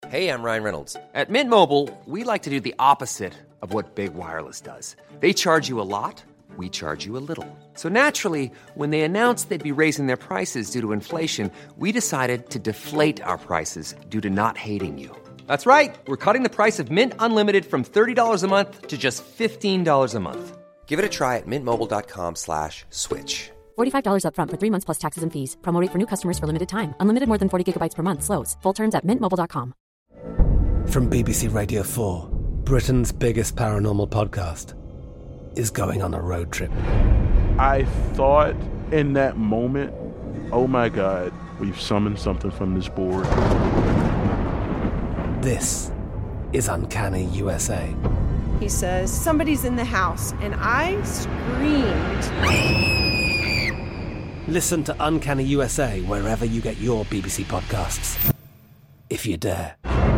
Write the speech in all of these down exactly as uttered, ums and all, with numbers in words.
Hey, I'm Ryan Reynolds. At Mint Mobile, we like to do the opposite of what Big Wireless does. They charge you a lot, we charge you a little. So naturally, when they announced they'd be raising their prices due to inflation, we decided to deflate our prices due to not hating you. That's right. We're cutting the price of Mint Unlimited from thirty dollars a month to just fifteen dollars a month. Give it a try at mintmobile.com slash switch. forty-five dollars up front for three months plus taxes and fees. Promo rate for new customers for limited time. Unlimited more than forty gigabytes per month slows. Full terms at mint mobile dot com. From B B C Radio four, Britain's biggest paranormal podcast is going on a road trip. I thought in that moment, oh my God, we've summoned something from this board. This is Uncanny U S A. He says, somebody's in the house, and I screamed. Listen to Uncanny U S A wherever you get your B B C podcasts, if you dare.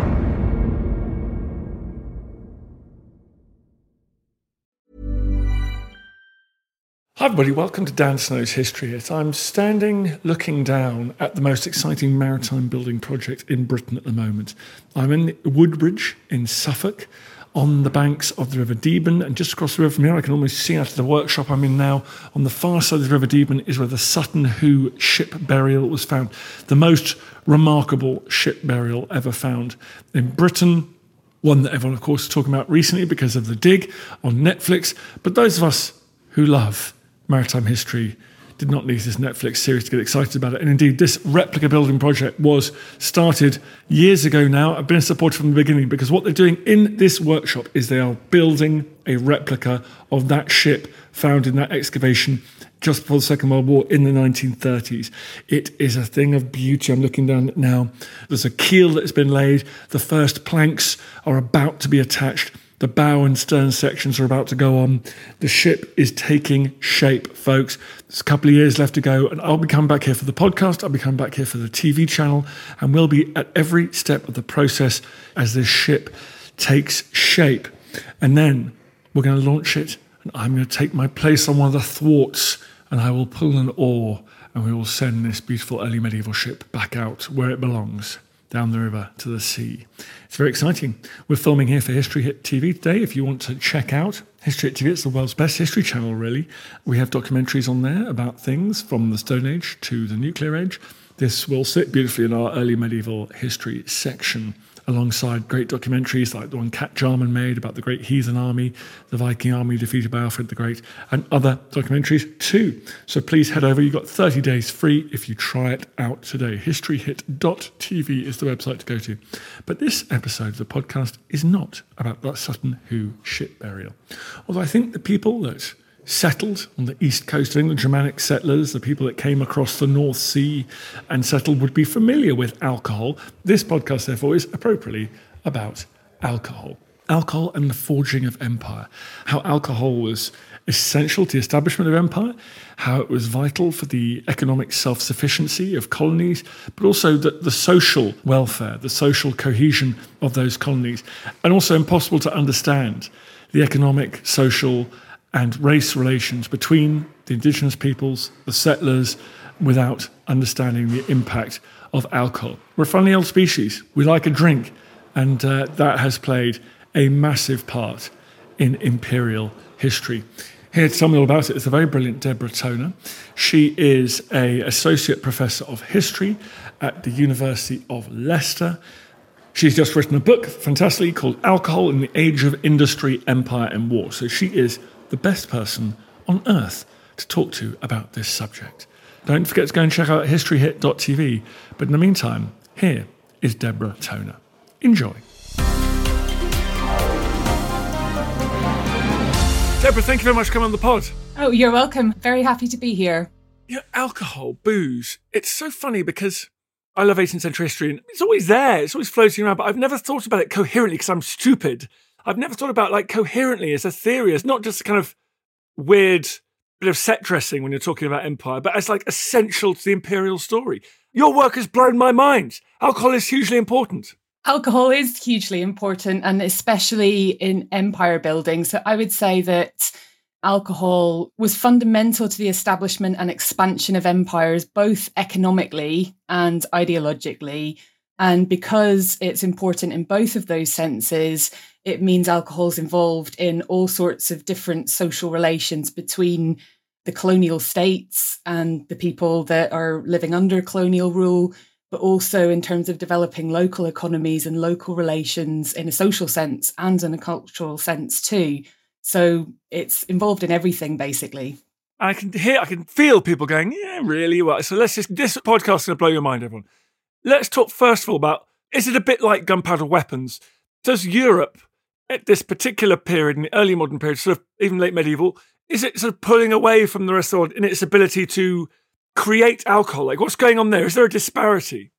Hi everybody, welcome to Dan Snow's History Hit. I'm standing looking down at the most exciting maritime building project in Britain at the moment. I'm in Woodbridge in Suffolk, on the banks of the River Deben, and just across the river from here I can almost see out of the workshop I'm in now. On the far side of the River Deben is where the Sutton Hoo ship burial was found, the most remarkable ship burial ever found in Britain. One that everyone, of course, is talking about recently because of The Dig on Netflix. But those of us who love maritime history did not need this Netflix series to get excited about it. And indeed, this replica building project was started years ago now. I've been a supporter from the beginning because what they're doing in this workshop is they are building a replica of that ship found in that excavation just before the Second World War in the nineteen thirties. It is a thing of beauty. I'm looking down at it now. There's a keel that has been laid. The first planks are about to be attached. The bow and stern sections are about to go on. The ship is taking shape, folks. There's a couple of years left to go, and I'll be coming back here for the podcast. I'll be coming back here for the T V channel, and we'll be at every step of the process as this ship takes shape. And then we're going to launch it, and I'm going to take my place on one of the thwarts, and I will pull an oar, and we will send this beautiful early medieval ship back out where it belongs, down the river to the sea. It's very exciting. We're filming here for History Hit T V today. If you want to check out History Hit T V, it's the world's best history channel, really. We have documentaries on there about things from the Stone Age to the Nuclear Age. This will sit beautifully in our early medieval history section, alongside great documentaries like the one Kat Jarman made about the great heathen army, the Viking army defeated by Alfred the Great, and other documentaries too. So please head over. You've got thirty days free if you try it out today. history hit dot t v is the website to go to. But this episode of the podcast is not about that Sutton Hoo ship burial. Although I think the people that settled on the east coast of England, Germanic settlers, the people that came across the North Sea and settled, would be familiar with alcohol. This podcast, therefore, is appropriately about alcohol. Alcohol and the forging of empire. How alcohol was essential to the establishment of empire, how it was vital for the economic self-sufficiency of colonies, but also the, the social welfare, the social cohesion of those colonies, and also impossible to understand the economic, social, and race relations between the indigenous peoples, the settlers, without understanding the impact of alcohol. We're a funny old species. We like a drink, and uh, that has played a massive part in imperial history. Here to tell me all about it is the very brilliant Deborah Toner. She is an associate professor of history at the University of Leicester. She's just written a book, fantastically, called Alcohol in the Age of Industry, Empire and War. So she is the best person on earth to talk to about this subject. Don't forget to go and check out history hit dot t v. But in the meantime, here is Deborah Toner. Enjoy. Deborah, thank you very much for coming on the pod. Oh, you're welcome. Very happy to be here. Yeah, alcohol, booze. It's so funny because I love eighteenth century history and it's always there. It's always floating around, but I've never thought about it coherently because I'm stupid. I've never thought about like coherently as a theory, as not just a kind of weird bit of set dressing when you're talking about empire, but as like essential to the imperial story. Your work has blown my mind. Alcohol is hugely important. Alcohol is hugely important, and especially in empire building. So I would say that alcohol was fundamental to the establishment and expansion of empires, both economically and ideologically. And because it's important in both of those senses, it means alcohol's involved in all sorts of different social relations between the colonial states and the people that are living under colonial rule, but also in terms of developing local economies and local relations in a social sense and in a cultural sense too. So it's involved in everything, basically. I can hear, I can feel people going, yeah, really? Well, so let's just, this podcast is going to blow your mind, everyone. Let's talk first of all about, is it a bit like gunpowder weapons? Does Europe, at this particular period, in the early modern period, sort of even late medieval, is it sort of pulling away from the rest of the world in its ability to create alcohol? Like, what's going on there? Is there a disparity?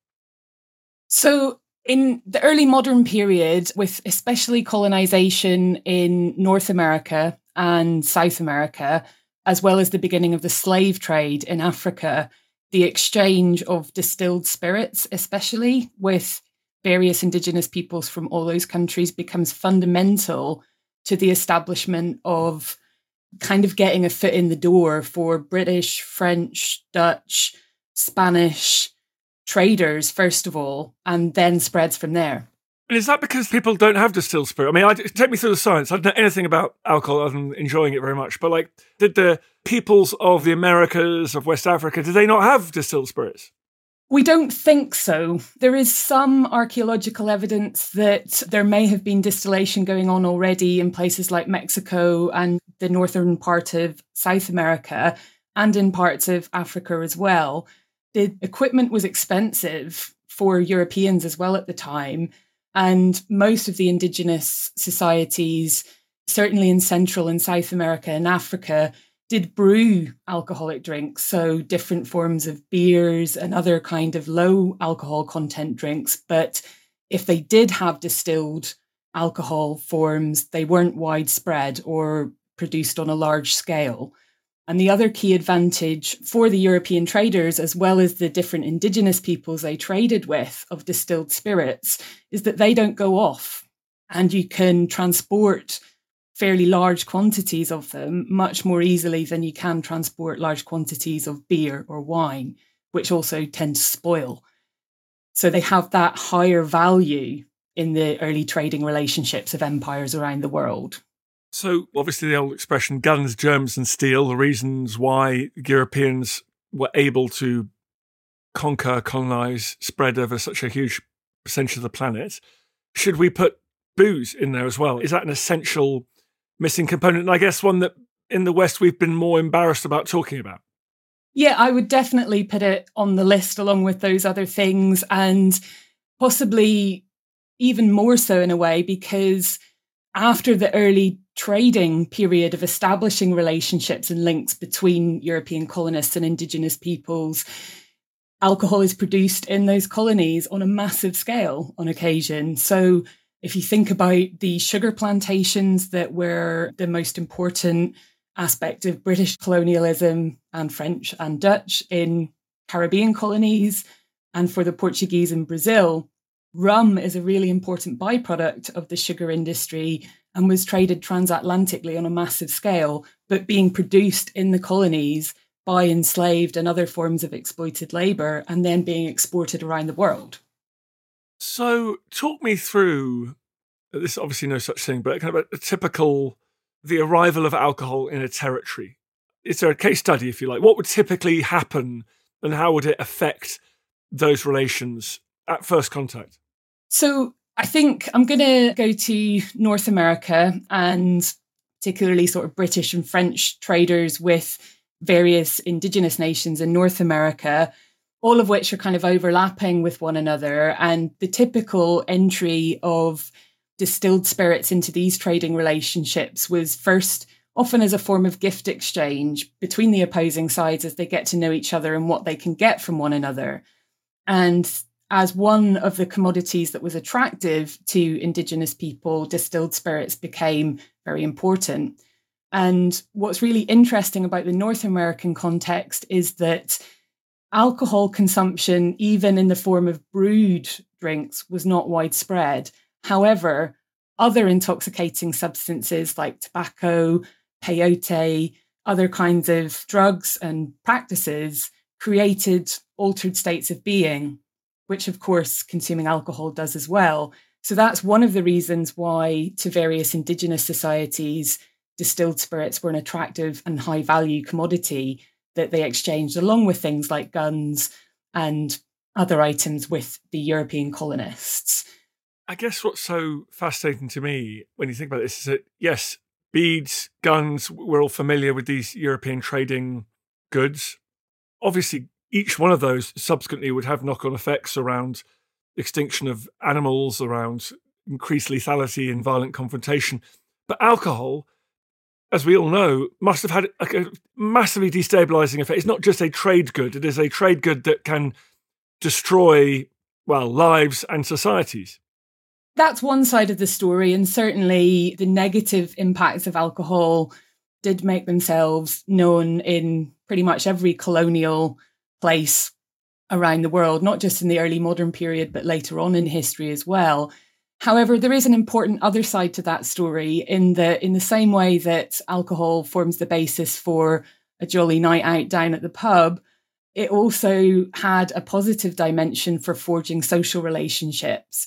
So in the early modern period, with especially colonization in North America and South America, as well as the beginning of the slave trade in Africa, the exchange of distilled spirits, especially with various indigenous peoples from all those countries, becomes fundamental to the establishment of kind of getting a foot in the door for British, French, Dutch, Spanish traders, first of all, and then spreads from there. And is that because people don't have distilled spirit? I mean, I, take me through the science. I don't know anything about alcohol other than enjoying it very much. But like, did the peoples of the Americas, of West Africa, did they not have distilled spirits? We don't think so. There is some archaeological evidence that there may have been distillation going on already in places like Mexico and the northern part of South America and in parts of Africa as well. The equipment was expensive for Europeans as well at the time. And most of the indigenous societies, certainly in Central and South America and Africa, did brew alcoholic drinks. So different forms of beers and other kind of low alcohol content drinks. But if they did have distilled alcohol forms, they weren't widespread or produced on a large scale. And the other key advantage for the European traders, as well as the different indigenous peoples they traded with of distilled spirits, is that they don't go off, and you can transport fairly large quantities of them much more easily than you can transport large quantities of beer or wine, which also tend to spoil. So they have that higher value in the early trading relationships of empires around the world. So obviously the old expression, guns, germs and steel, the reasons why Europeans were able to conquer, colonize, spread over such a huge percentage of the planet. Should we put booze in there as well? Is that an essential missing component? And I guess one that in the West we've been more embarrassed about talking about. Yeah, I would definitely put it on the list along with those other things, and possibly even more so in a way, because after the early trading period of establishing relationships and links between European colonists and indigenous peoples, alcohol is produced in those colonies on a massive scale on occasion. So if you think about the sugar plantations that were the most important aspect of British colonialism and French and Dutch in Caribbean colonies, and for the Portuguese in Brazil, rum is a really important byproduct of the sugar industry and was traded transatlantically on a massive scale, but being produced in the colonies by enslaved and other forms of exploited labour and then being exported around the world. So talk me through, this is obviously no such thing, but kind of a, a typical, the arrival of alcohol in a territory. Is there a case study, if you like? What would typically happen and how would it affect those relations at first contact? So I think I'm going to go to North America, and particularly sort of British and French traders with various indigenous nations in North America, all of which are kind of overlapping with one another. And the typical entry of distilled spirits into these trading relationships was first often as a form of gift exchange between the opposing sides as they get to know each other and what they can get from one another. And as one of the commodities that was attractive to indigenous people, distilled spirits became very important. And what's really interesting about the North American context is that alcohol consumption, even in the form of brewed drinks, was not widespread. However, other intoxicating substances like tobacco, peyote, other kinds of drugs and practices created altered states of being, which of course consuming alcohol does as well. So that's one of the reasons why to various indigenous societies, distilled spirits were an attractive and high value commodity that they exchanged along with things like guns and other items with the European colonists. I guess what's so fascinating to me when you think about this is that, yes, beads, guns, we're all familiar with these European trading goods. Obviously, each one of those subsequently would have knock-on effects around extinction of animals, around increased lethality and violent confrontation. But alcohol, as we all know, must have had a, a massively destabilizing effect. It's not just a trade good. It is a trade good that can destroy, well, lives and societies. That's one side of the story. And certainly the negative impacts of alcohol did make themselves known in pretty much every colonial place around the world, not just in the early modern period, but later on in history as well. However, there is an important other side to that story in the in the same way that alcohol forms the basis for a jolly night out down at the pub, it also had a positive dimension for forging social relationships.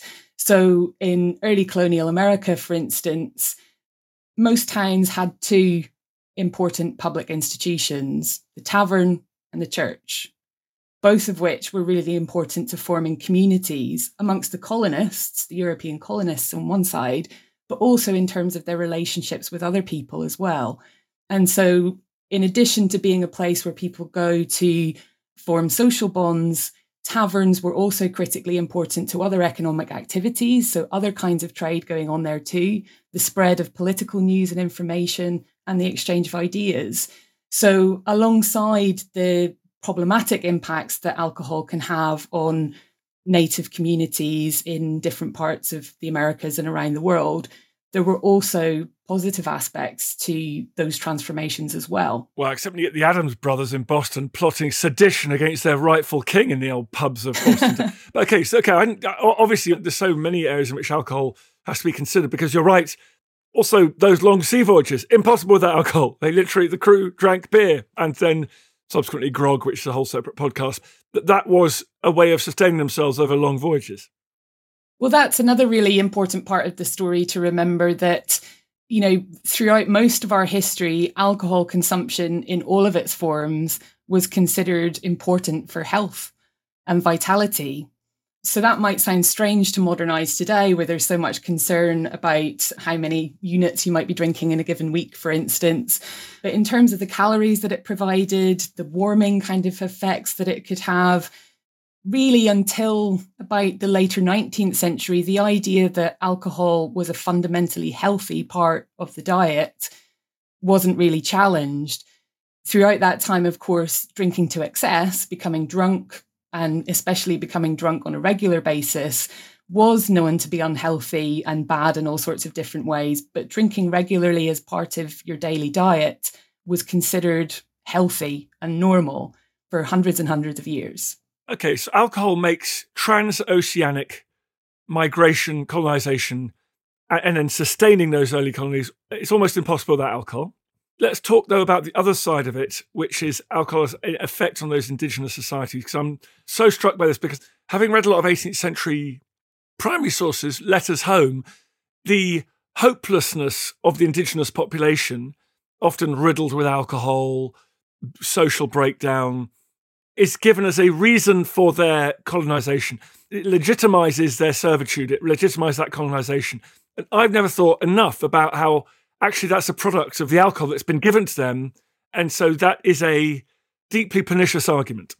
So in early colonial America, for instance, most towns had two important public institutions, the tavern and the church, both of which were really important to forming communities amongst the colonists, the European colonists on one side, but also in terms of their relationships with other people as well. And so in addition to being a place where people go to form social bonds, taverns were also critically important to other economic activities, so other kinds of trade going on there too, the spread of political news and information, and the exchange of ideas. So alongside the problematic impacts that alcohol can have on native communities in different parts of the Americas and around the world, there were also positive aspects to those transformations as well. Well, except when you get the Adams brothers in Boston plotting sedition against their rightful king in the old pubs of Boston. But okay, so okay, I, obviously there's so many areas in which alcohol has to be considered, because you're right. Also, those long sea voyages, impossible without alcohol. They literally, the crew drank beer and then subsequently grog, which is a whole separate podcast. That that was a way of sustaining themselves over long voyages. Well, that's another really important part of the story to remember, that, you know, throughout most of our history, alcohol consumption in all of its forms was considered important for health and vitality. So that might sound strange to modern eyes today, where there's so much concern about how many units you might be drinking in a given week, for instance. But in terms of the calories that it provided, the warming kind of effects that it could have, really until about the later nineteenth century, the idea that alcohol was a fundamentally healthy part of the diet wasn't really challenged. Throughout that time, of course, drinking to excess, becoming drunk, and especially becoming drunk on a regular basis, was known to be unhealthy and bad in all sorts of different ways. But drinking regularly as part of your daily diet was considered healthy and normal for hundreds and hundreds of years. Okay, so alcohol makes transoceanic migration, colonization, and then sustaining those early colonies, it's almost impossible without alcohol. Let's talk, though, about the other side of it, which is alcohol's effect on those indigenous societies, because I'm so struck by this, because having read a lot of eighteenth century primary sources, letters home, the hopelessness of the indigenous population, often riddled with alcohol, social breakdown, is given as a reason for their colonization. It legitimizes their servitude. It legitimizes that colonization. And I've never thought enough about how actually that's a product of the alcohol that's been given to them. And so that is a deeply pernicious argument.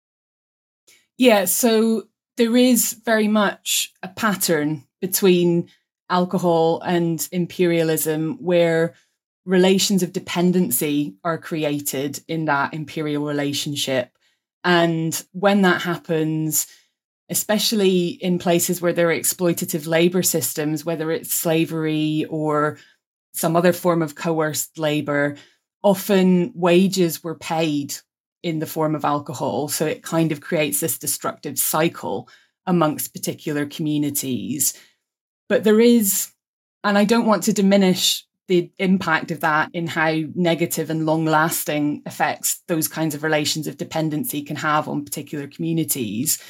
Yeah, so there is very much a pattern between alcohol and imperialism where relations of dependency are created in that imperial relationship. And when that happens, especially in places where there are exploitative labor systems, whether it's slavery or some other form of coerced labor, often wages were paid in the form of alcohol. So it kind of creates this destructive cycle amongst particular communities. But there is, and I don't want to diminish the impact of that in how negative and long-lasting effects those kinds of relations of dependency can have on particular communities.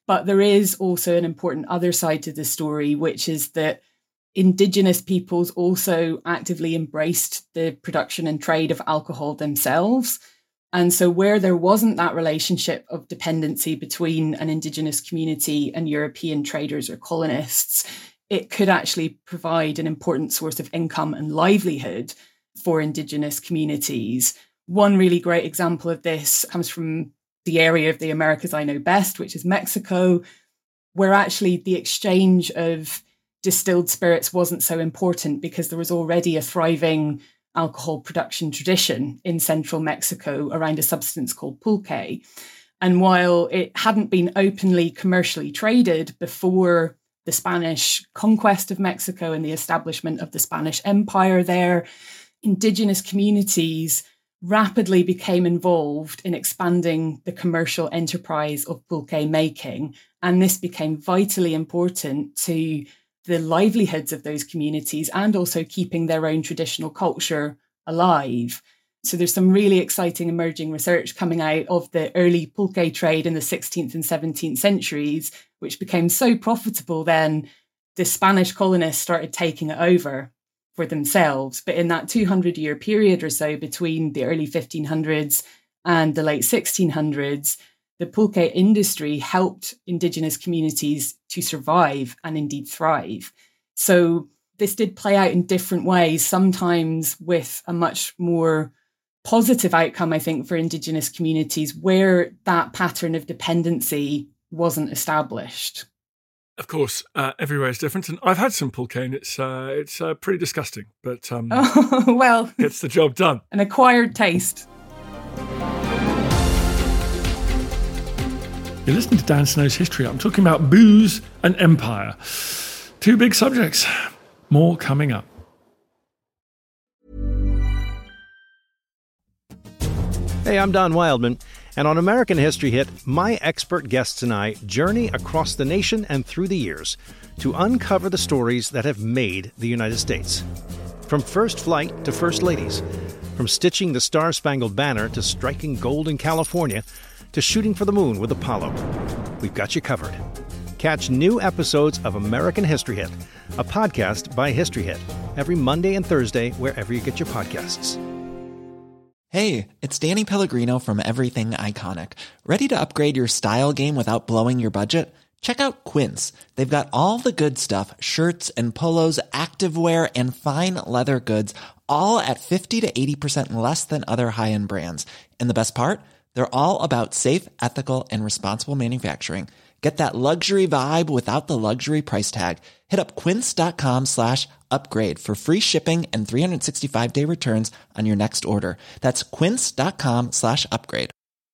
But there is also an important other side to the story, which is that Indigenous peoples also actively embraced the production and trade of alcohol themselves. And so where there wasn't that relationship of dependency between an Indigenous community and European traders or colonists, it could actually provide an important source of income and livelihood for Indigenous communities. One really great example of this comes from the area of the Americas I know best, which is Mexico, where actually the exchange of distilled spirits wasn't so important because there was already a thriving alcohol production tradition in central Mexico around a substance called pulque. And while it hadn't been openly commercially traded before the Spanish conquest of Mexico and the establishment of the Spanish Empire there, Indigenous communities rapidly became involved in expanding the commercial enterprise of pulque making. And this became vitally important to the livelihoods of those communities and also keeping their own traditional culture alive. So there's some really exciting emerging research coming out of the early pulque trade in the sixteenth and seventeenth centuries, which became so profitable then the Spanish colonists started taking it over for themselves. But in that two hundred year period or so between the early fifteen hundreds and the late sixteen hundreds, the pulque industry helped Indigenous communities to survive and indeed thrive. So this did play out in different ways, sometimes with a much more positive outcome, I think, for Indigenous communities where that pattern of dependency wasn't established. Of course, uh, everywhere is different, and I've had some pulque, and it's uh, it's uh, pretty disgusting, but um, oh, well, gets the job done. An acquired taste. You're listening to Dan Snow's History. I'm talking about booze and empire. Two big subjects. More coming up. Hey, I'm Don Wildman, and on American History Hit, my expert guests and I journey across the nation and through the years to uncover the stories that have made the United States. From first flight to first ladies, from stitching the Star-Spangled Banner to striking gold in California, to shooting for the moon with Apollo. We've got you covered. Catch new episodes of American History Hit, a podcast by History Hit, every Monday and Thursday wherever you get your podcasts. Hey, it's Danny Pellegrino from Everything Iconic. Ready to upgrade your style game without blowing your budget? Check out Quince. They've got all the good stuff, shirts and polos, activewear, and fine leather goods, all at fifty to eighty percent less than other high-end brands. And the best part? They're all about safe, ethical, and responsible manufacturing. Get that luxury vibe without the luxury price tag. Hit up quince.com slash upgrade for free shipping and three sixty-five day returns on your next order. That's quince.com slash upgrade.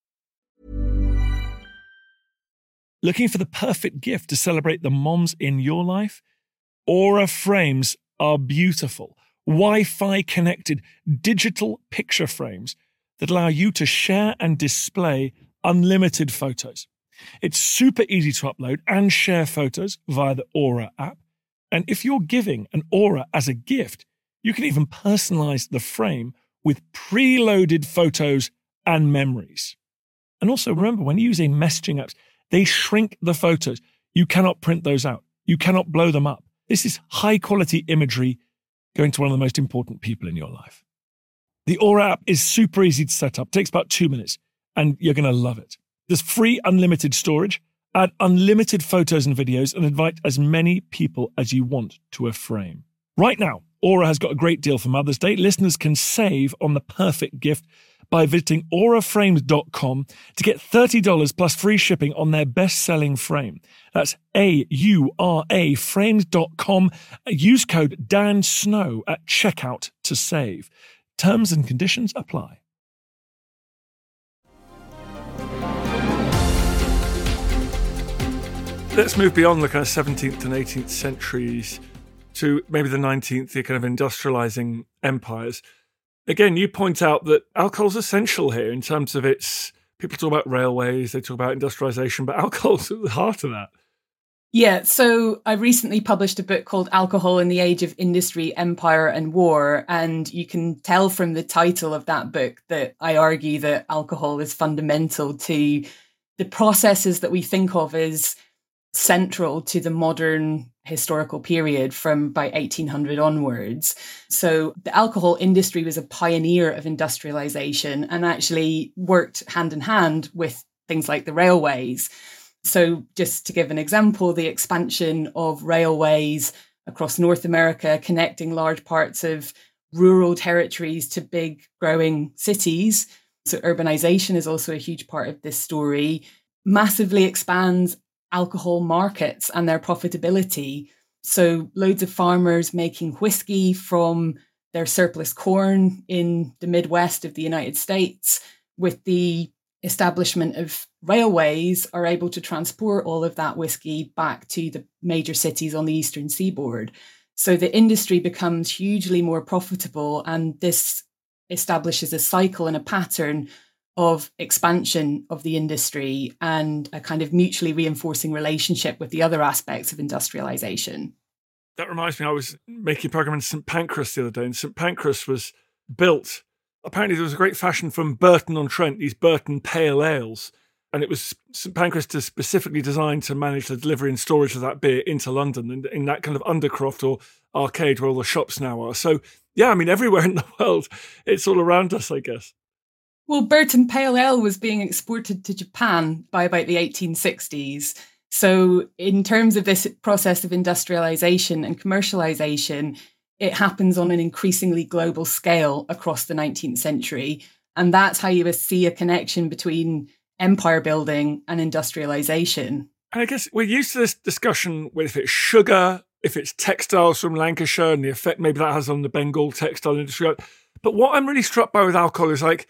Looking for the perfect gift to celebrate the moms in your life? Aura frames are beautiful, Wi-Fi connected digital picture frames that allow you to share and display unlimited photos. It's super easy to upload and share photos via the Aura app. And if you're giving an Aura as a gift, you can even personalize the frame with preloaded photos and memories. And also remember, when using messaging apps, they shrink the photos. You cannot print those out. You cannot blow them up. This is high quality imagery going to one of the most important people in your life. The Aura app is super easy to set up. It takes about two minutes, and you're going to love it. There's free unlimited storage, add unlimited photos and videos, and invite as many people as you want to a frame. Right now, Aura has got a great deal for Mother's Day. Listeners can save on the perfect gift by visiting aura frames dot com to get thirty dollars plus free shipping on their best-selling frame. That's A U R A frames dot com. Use code DANSNOW at checkout to save. Terms and conditions apply. Let's move beyond the kind of seventeenth and eighteenth centuries to maybe the nineteenth, the kind of industrializing empires. Again, you point out that alcohol's essential here in terms of its, people talk about railways, they talk about industrialization, but alcohol's at the heart of that. Yeah, so I recently published a book called Alcohol in the Age of Industry, Empire and War, and you can tell from the title of that book that I argue that alcohol is fundamental to the processes that we think of as central to the modern historical period from about eighteen hundred onwards. So the alcohol industry was a pioneer of industrialization and actually worked hand in hand with things like the railways. So just to give an example, the expansion of railways across North America, connecting large parts of rural territories to big growing cities. So urbanization is also a huge part of this story, massively expands alcohol markets and their profitability. So loads of farmers making whiskey from their surplus corn in the Midwest of the United States, with the establishment of railways, are able to transport all of that whiskey back to the major cities on the eastern seaboard. So the industry becomes hugely more profitable, and this establishes a cycle and a pattern of expansion of the industry and a kind of mutually reinforcing relationship with the other aspects of industrialization. That reminds me, I was making a program in Saint Pancras the other day, and Saint Pancras was built. Apparently there was a great fashion from Burton-on-Trent, these Burton Pale Ales, and it was Saint Pancras to specifically designed to manage the delivery and storage of that beer into London, in, in that kind of undercroft or arcade where all the shops now are. So, yeah, I mean, everywhere in the world, it's all around us, I guess. Well, Burton Pale Ale was being exported to Japan by about the eighteen sixties. So in terms of this process of industrialization and commercialization, it happens on an increasingly global scale across the nineteenth century. And that's how you see a connection between empire building and industrialization. And I guess we're used to this discussion with if it's sugar, if it's textiles from Lancashire and the effect maybe that has on the Bengal textile industry. But what I'm really struck by with alcohol is like,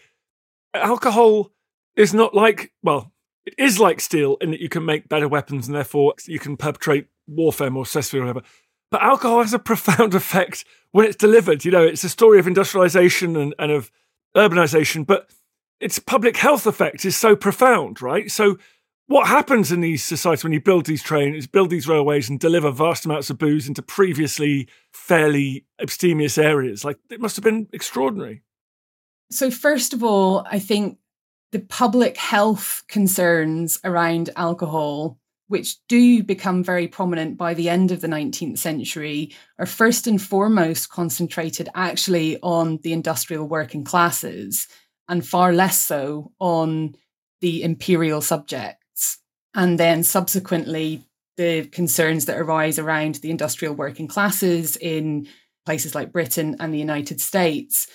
alcohol is not like, well, it is like steel in that you can make better weapons and therefore you can perpetrate warfare more successfully or whatever. But alcohol has a profound effect when it's delivered. You know, it's a story of industrialization and, and of urbanization, but its public health effect is so profound, right? So what happens in these societies when you build these trains, build these railways and deliver vast amounts of booze into previously fairly abstemious areas? Like, it must have been extraordinary. So first of all, I think the public health concerns around alcohol, which do become very prominent by the end of the nineteenth century, are first and foremost concentrated actually on the industrial working classes and far less so on the imperial subjects. And then subsequently, the concerns that arise around the industrial working classes in places like Britain and the United States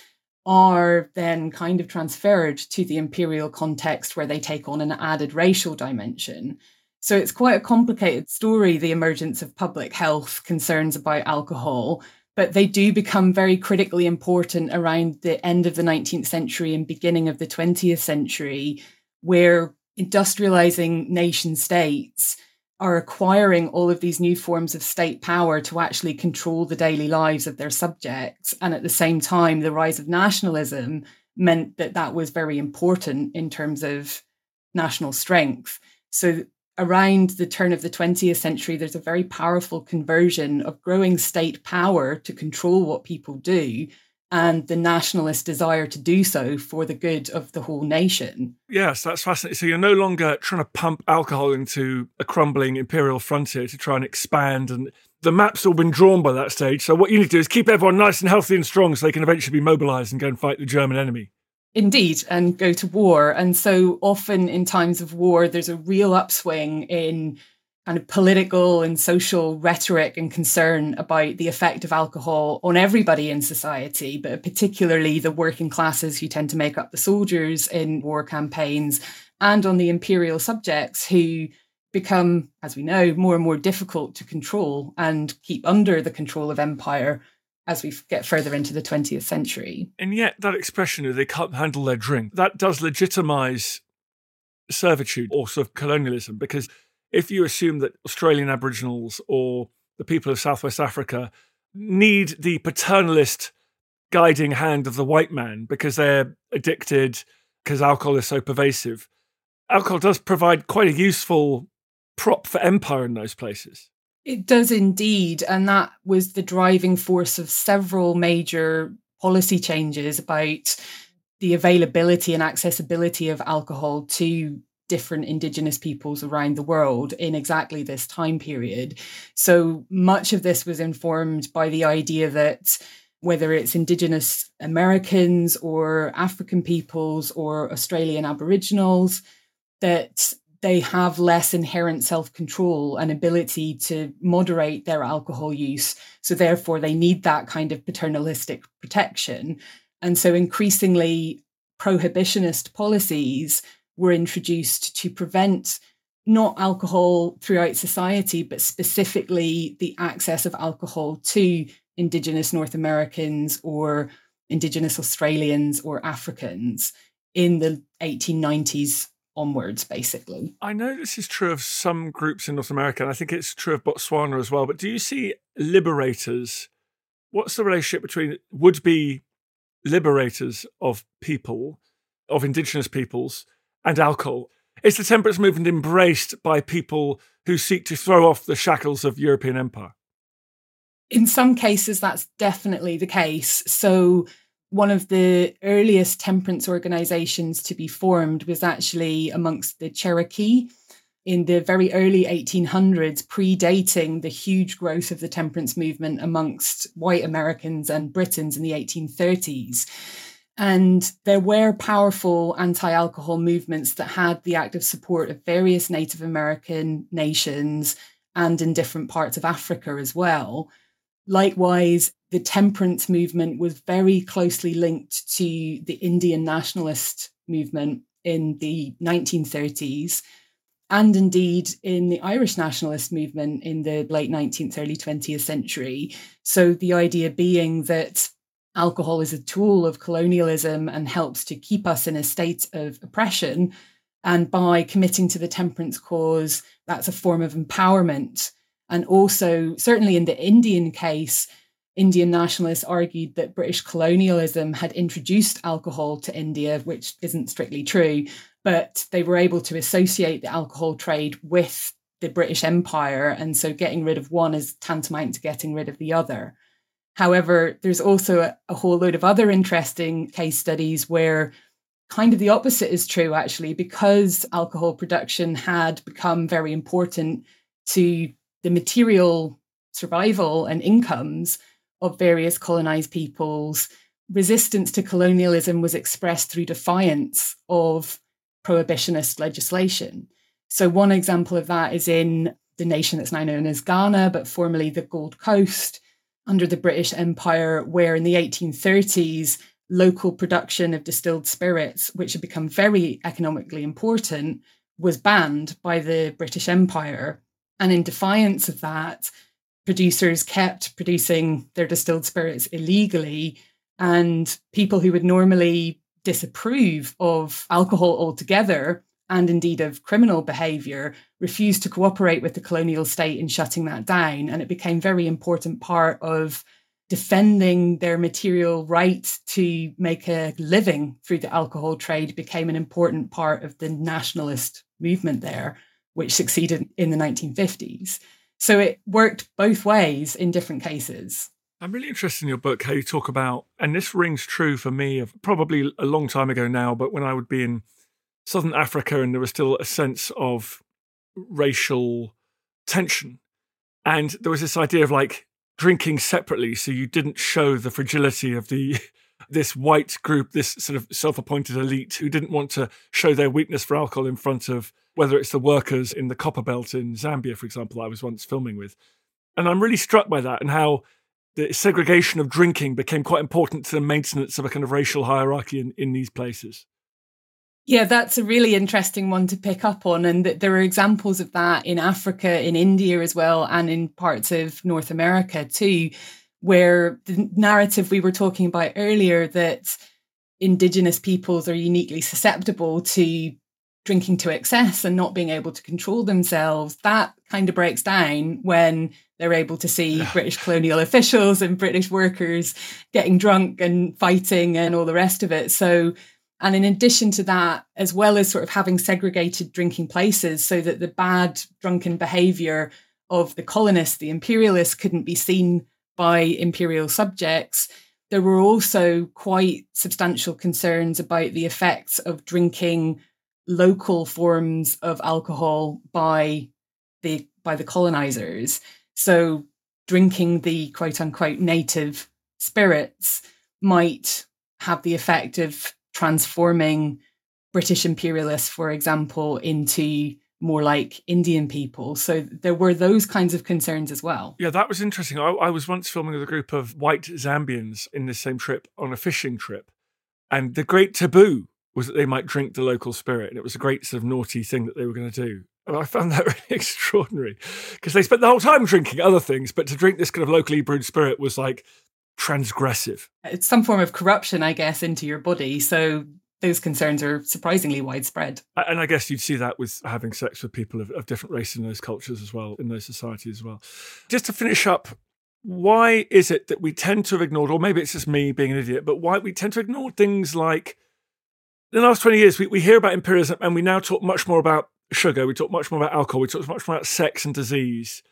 are then kind of transferred to the imperial context where they take on an added racial dimension. So it's quite a complicated story, the emergence of public health concerns about alcohol, but they do become very critically important around the end of the nineteenth century and beginning of the twentieth century, where industrializing nation states are acquiring all of these new forms of state power to actually control the daily lives of their subjects. And at the same time, the rise of nationalism meant that that was very important in terms of national strength. So around the turn of the twentieth century, there's a very powerful conversion of growing state power to control what people do and the nationalist desire to do so for the good of the whole nation. Yes, that's fascinating. So you're no longer trying to pump alcohol into a crumbling imperial frontier to try and expand, and the map's all been drawn by that stage. So what you need to do is keep everyone nice and healthy and strong so they can eventually be mobilised and go and fight the German enemy. Indeed, and go to war. And so often in times of war, there's a real upswing in kind of political and social rhetoric and concern about the effect of alcohol on everybody in society, but particularly the working classes who tend to make up the soldiers in war campaigns, and on the imperial subjects who become, as we know, more and more difficult to control and keep under the control of empire as we get further into the twentieth century. And yet that expression of they can't handle their drink, that does legitimise servitude or sort of colonialism, because if you assume that Australian Aboriginals or the people of Southwest Africa need the paternalist guiding hand of the white man because they're addicted, because alcohol is so pervasive, alcohol does provide quite a useful prop for empire in those places. It does indeed. And that was the driving force of several major policy changes about the availability and accessibility of alcohol to different indigenous peoples around the world in exactly this time period. So much of this was informed by the idea that whether it's indigenous Americans or African peoples or Australian Aboriginals, that they have less inherent self-control and ability to moderate their alcohol use. So therefore, they need that kind of paternalistic protection. And so increasingly, prohibitionist policies were introduced to prevent not alcohol throughout society, but specifically the access of alcohol to Indigenous North Americans or Indigenous Australians or Africans in the eighteen nineties onwards, basically. I know this is true of some groups in North America, and I think it's true of Botswana as well, but do you see liberators? What's the relationship between would-be liberators of people, of Indigenous peoples, and alcohol? Is the temperance movement embraced by people who seek to throw off the shackles of European empire? In some cases, that's definitely the case. So one of the earliest temperance organizations to be formed was actually amongst the Cherokee in the very early eighteen hundreds, predating the huge growth of the temperance movement amongst white Americans and Britons in the eighteen thirties. And there were powerful anti-alcohol movements that had the active support of various Native American nations and in different parts of Africa as well. Likewise, the temperance movement was very closely linked to the Indian nationalist movement in the nineteen thirties, and indeed in the Irish nationalist movement in the late nineteenth, early twentieth century. So the idea being that alcohol is a tool of colonialism and helps to keep us in a state of oppression. And by committing to the temperance cause, that's a form of empowerment. And also, certainly in the Indian case, Indian nationalists argued that British colonialism had introduced alcohol to India, which isn't strictly true, but they were able to associate the alcohol trade with the British Empire. And so getting rid of one is tantamount to getting rid of the other. However, there's also a, a whole load of other interesting case studies where kind of the opposite is true, actually, because alcohol production had become very important to the material survival and incomes of various colonized peoples. Resistance to colonialism was expressed through defiance of prohibitionist legislation. So one example of that is in the nation that's now known as Ghana, but formerly the Gold Coast, under the British Empire, where in the eighteen thirties, local production of distilled spirits, which had become very economically important, was banned by the British Empire. And in defiance of that, producers kept producing their distilled spirits illegally, and people who would normally disapprove of alcohol altogether, and indeed of criminal behaviour, refused to cooperate with the colonial state in shutting that down. And it became a very important part of defending their material right to make a living through the alcohol trade, became an important part of the nationalist movement there, which succeeded in the nineteen fifties. So it worked both ways in different cases. I'm really interested in your book, how you talk about, and this rings true for me of probably a long time ago now, but when I would be in Southern Africa and there was still a sense of racial tension. And there was this idea of like drinking separately, so you didn't show the fragility of the this white group, this sort of self-appointed elite who didn't want to show their weakness for alcohol in front of, whether it's the workers in the copper belt in Zambia, for example, I was once filming with. And I'm really struck by that and how the segregation of drinking became quite important to the maintenance of a kind of racial hierarchy in, in these places. Yeah, that's a really interesting one to pick up on. And there are examples of that in Africa, in India as well, and in parts of North America too, where the narrative we were talking about earlier, that Indigenous peoples are uniquely susceptible to drinking to excess and not being able to control themselves, that kind of breaks down when they're able to see British colonial officials and British workers getting drunk and fighting and all the rest of it. So, and in addition to that, as well as sort of having segregated drinking places so that the bad drunken behaviour of the colonists, the imperialists, couldn't be seen by imperial subjects, there were also quite substantial concerns about the effects of drinking local forms of alcohol by the by the colonizers. So drinking the quote unquote native spirits might have the effect of transforming British imperialists, for example, into more like Indian people. So there were those kinds of concerns as well. Yeah, that was interesting. I, I was once filming with a group of white Zambians in the same trip on a fishing trip. And the great taboo was that they might drink the local spirit. And it was a great sort of naughty thing that they were going to do. And I found that really extraordinary because they spent the whole time drinking other things, but to drink this kind of locally brewed spirit was like transgressive. It's some form of corruption, I guess, into your body. So those concerns are surprisingly widespread. And I guess you'd see that with having sex with people of, of different races in those cultures as well, in those societies as well. Just to finish up, why is it that we tend to have ignored, or maybe it's just me being an idiot, but why we tend to ignore things like, in the last twenty years, we, we hear about imperialism and we now talk much more about sugar, we talk much more about alcohol, we talk much more about sex and disease.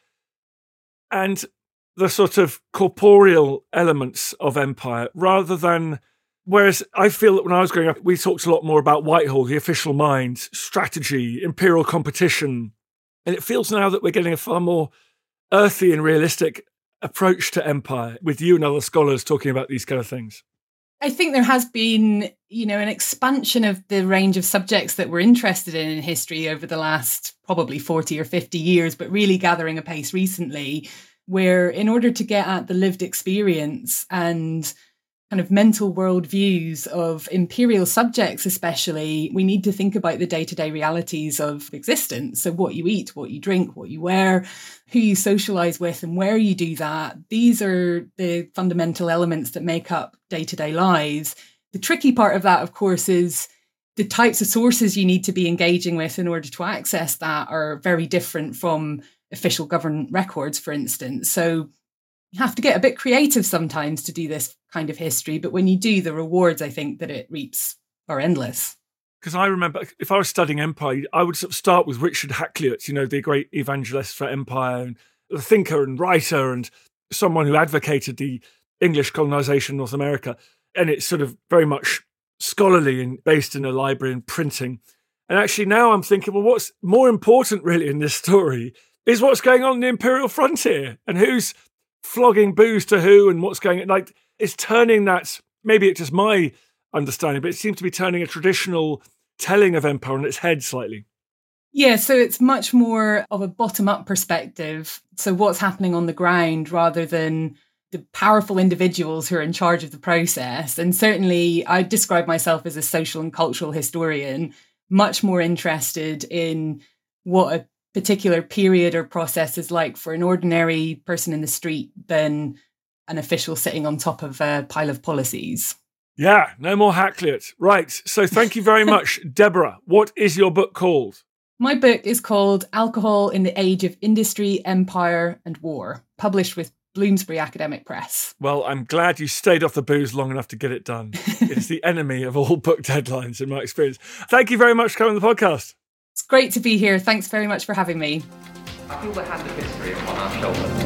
And the sort of corporeal elements of empire, rather than... Whereas I feel that when I was growing up, we talked a lot more about Whitehall, the official mind, strategy, imperial competition. And it feels now that we're getting a far more earthy and realistic approach to empire, with you and other scholars talking about these kind of things. I think there has been, you know, an expansion of the range of subjects that we're interested in in history over the last probably forty or fifty years, but really gathering a pace recently, where in order to get at the lived experience and kind of mental world views of imperial subjects especially, we need to think about the day-to-day realities of existence. So what you eat, what you drink, what you wear, who you socialise with and where you do that. These are the fundamental elements that make up day-to-day lives. The tricky part of that, of course, is the types of sources you need to be engaging with in order to access that are very different from official government records, for instance. So you have to get a bit creative sometimes to do this kind of history. But when you do, the rewards, I think, that it reaps are endless. Because I remember, if I was studying empire, I would sort of start with Richard Hakluyt, you know, the great evangelist for empire, and a thinker and writer and someone who advocated the English colonization of North America. And it's sort of very much scholarly and based in a library and printing. And actually now I'm thinking, well, what's more important really in this story is what's going on in the imperial frontier and who's flogging booze to who and what's going on. Like, it's turning that, maybe it's just my understanding, but it seems to be turning a traditional telling of empire on its head slightly. Yeah, so it's much more of a bottom-up perspective. So what's happening on the ground rather than the powerful individuals who are in charge of the process. And certainly I describe myself as a social and cultural historian, much more interested in what a particular period or process is like for an ordinary person in the street than an official sitting on top of a pile of policies. Yeah, no more Hakluyt. Right, so thank you very much. Deborah, what is your book called? My book is called Alcohol in the Age of Industry, Empire and War, published with Bloomsbury Academic Press. Well, I'm glad you stayed off the booze long enough to get it done. It's the enemy of all book deadlines in my experience. Thank you very much for coming on the podcast. It's great to be here. Thanks very much for having me. I feel the hand of history upon our shoulders.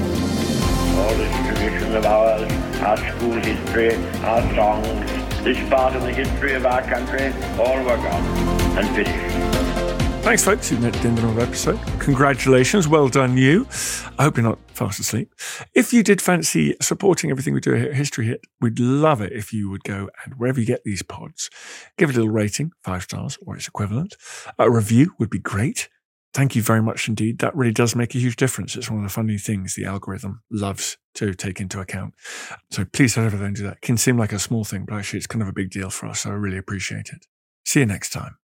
All this tradition of ours, our school history, our songs, this part of the history of our country, all were gone and finished. Thanks, folks. You've made it to the end of another episode. Congratulations. Well done, you. I hope you're not fast asleep. If you did fancy supporting everything we do here at History Hit, we'd love it if you would go and wherever you get these pods, give it a little rating, five stars or its equivalent. A review would be great. Thank you very much indeed. That really does make a huge difference. It's one of the funny things the algorithm loves to take into account. So please head over there and do that. It can seem like a small thing, but actually it's kind of a big deal for us. So I really appreciate it. See you next time.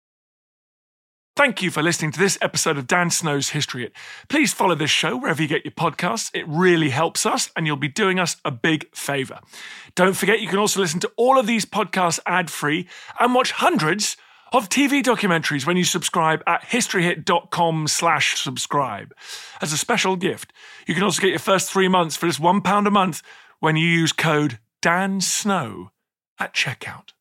Thank you for listening to this episode of Dan Snow's History Hit. Please follow this show wherever you get your podcasts. It really helps us and you'll be doing us a big favour. Don't forget you can also listen to all of these podcasts ad-free and watch hundreds of T V documentaries when you subscribe at historyhit.com slash subscribe. As a special gift, you can also get your first three months for just one pound a month when you use code DANSNOW at checkout.